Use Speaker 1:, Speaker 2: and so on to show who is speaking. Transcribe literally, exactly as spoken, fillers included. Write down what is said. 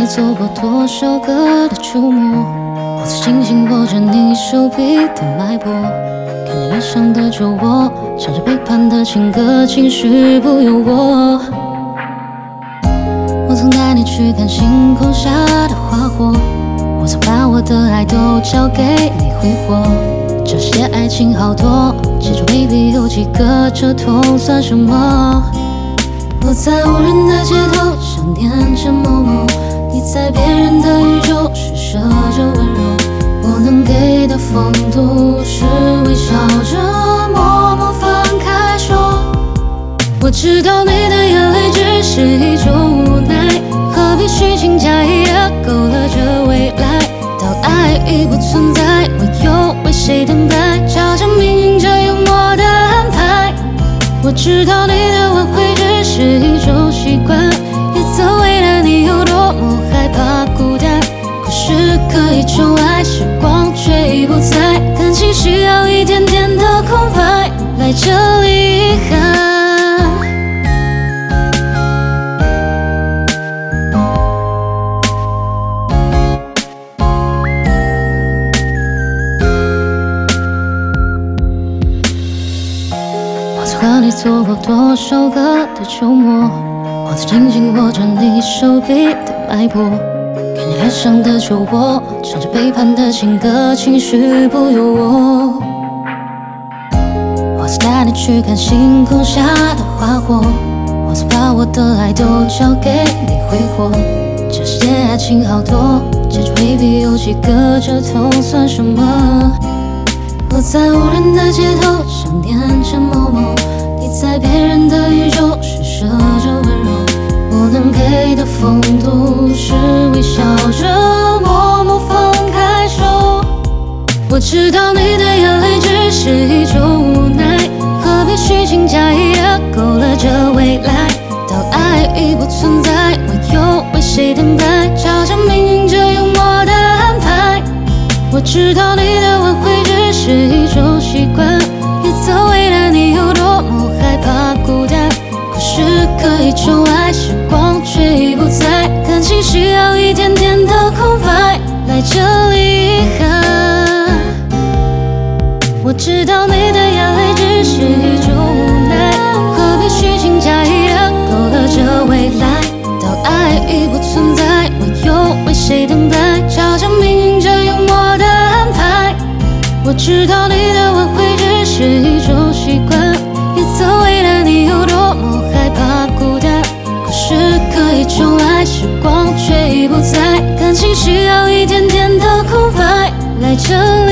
Speaker 1: 做过多少个的触摸，我在紧紧握着你手臂的脉搏，看你脸上的酒窝，唱着背叛的情歌，情绪不由我。我曾带你去看星空下的花火，我曾把我的爱都交给你挥霍。这些爱情好多，记住 baby 有几个，这痛算什么？我在无人的街头想念着某某，你在别人的宇宙施舍着温柔。我能给的风度是微笑着默默放开手。我知道你的眼泪只是一种无奈，何必虚情假意也勾勒着未来。当爱已不存在，我又为谁等待？悄悄命运着幽默的安排。我知道你的挽回只是一种习惯，也曾为了你有多么害怕孤单。可是可以宠爱，时光却已不在，感情需要一点点的空白来整理遗憾。和你做过多少个的周末，我在紧紧握着你手臂的脉搏，看你脸上的酒窝，唱着背叛的情歌，情绪不由我。我曾带你去看星空下的花火，我曾把我的爱都交给你挥霍。这些爱情好多，记住 baby 有几个，这痛算什么？我在无人的街头想念着某某，你在别人的宇宙施舍着温柔。我能给的风度是微笑着默默放开手。我知道你的眼泪只是一种无奈，何必虚情假意也勾勒着未来。当爱已不存在，我又为谁等待？悄悄命运着幽默的安排。我知道你的挽回只是一种习惯，也曾为了你有多么害怕孤单。可是可以宠爱，时光却已不在，感情需要一点点的空白来整理遗憾。我知道你的眼泪只是一种无奈，何必虚情假意也勾勒着未来。当爱已不存在，我又为谁等待？悄悄命运着幽默的安排。我知道你的挽回只是一种习惯，也曾为了你有多么害怕孤单。可是可以宠爱，时光却已不在，感情需要一点点的空白来整理。